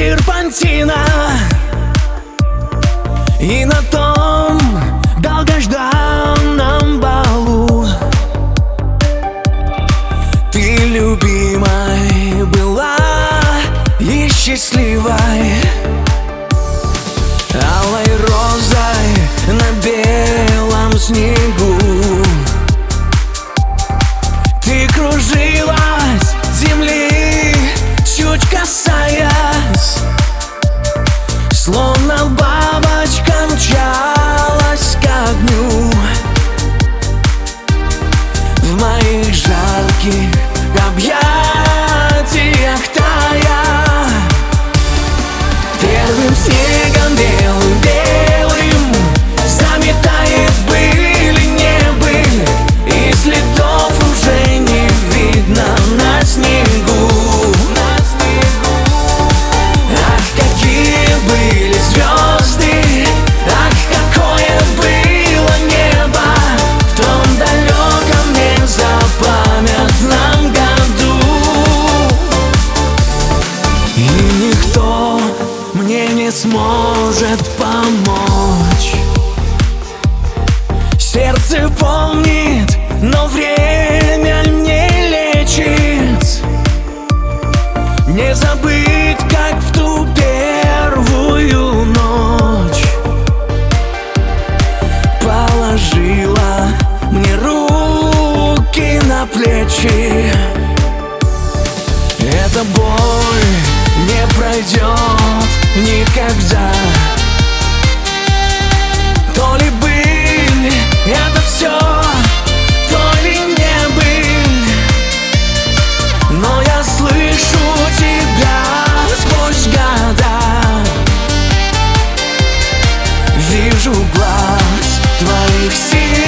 серпантина. И на том долгожданном балу ты любимой была и счастливой, алой розой на белом снегу. Ты кружилась земли, чуть касаясь, словно бабочка мчалась ко огню. В моих жарких объятиях тая, первым снегом белым-белым заметает быль и не быль, и следов уже не видно на снегу. Ах, какие были звезды, ах, какое было небо в том далеком незапамятном году. И никто мне не сможет помочь. Сердце помнит, но время не лечит. Не забыть, как в ту первую ночь положила мне руки на плечи. Эта боль не пройдет никогда. То ли быль — это все, то ли не быль, но я слышу тебя сквозь года. Вижу глаз твоих сил